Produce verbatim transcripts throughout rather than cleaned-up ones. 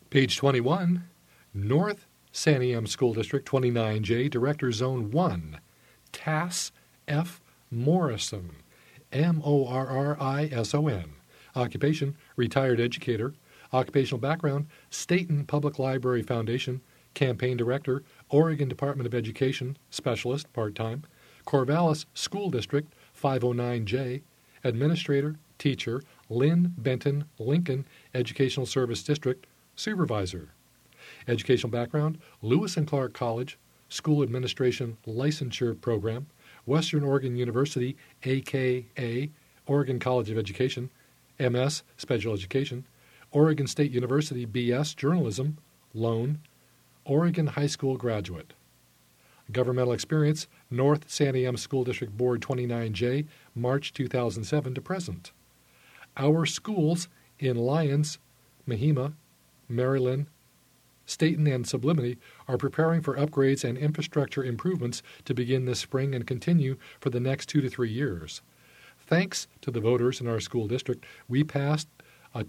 Page twenty-one, North Santiam School District twenty-nine J, Director Zone one, Tass F. Morrison, M O R R I S O N. Occupation, retired educator. Occupational background, Staten Public Library Foundation. Campaign Director, Oregon Department of Education, Specialist, part-time. Corvallis School District, five oh nine J. Administrator, Teacher, Lynn Benton Lincoln Educational Service District, Supervisor. Educational background, Lewis and Clark College, School Administration Licensure Program, Western Oregon University, a k a. Oregon College of Education, M S, Special Education, Oregon State University, B S, Journalism, Loan, Oregon High School graduate. Governmental experience, North Santiam School District Board twenty-nine J, March two thousand seven to present. Our schools in Lyons, Mahima, Maryland, Staten, and Sublimity are preparing for upgrades and infrastructure improvements to begin this spring and continue for the next two to three years. Thanks to the voters in our school district, we passed a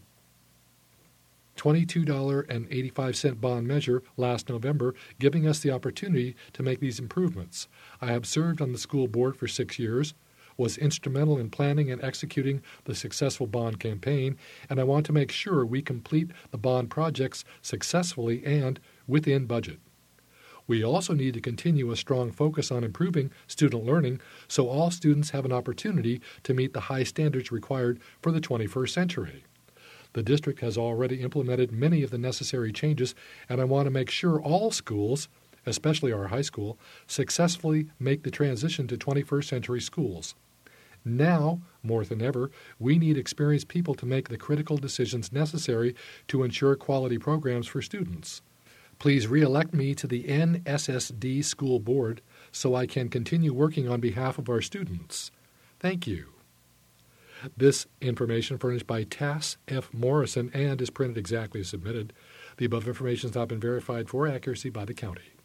twenty-two dollars and eighty-five cents bond measure last November, giving us the opportunity to make these improvements. I have served on the school board for six years, was instrumental in planning and executing the successful bond campaign, and I want to make sure we complete the bond projects successfully and within budget. We also need to continue a strong focus on improving student learning so all students have an opportunity to meet the high standards required for the twenty-first century. The district has already implemented many of the necessary changes, and I want to make sure all schools, especially our high school, successfully make the transition to twenty-first century schools. Now, more than ever, we need experienced people to make the critical decisions necessary to ensure quality programs for students. Please re-elect me to the N S S D School Board so I can continue working on behalf of our students. Thank you. This information furnished by Tass F. Morrison and is printed exactly as submitted. The above information has not been verified for accuracy by the county.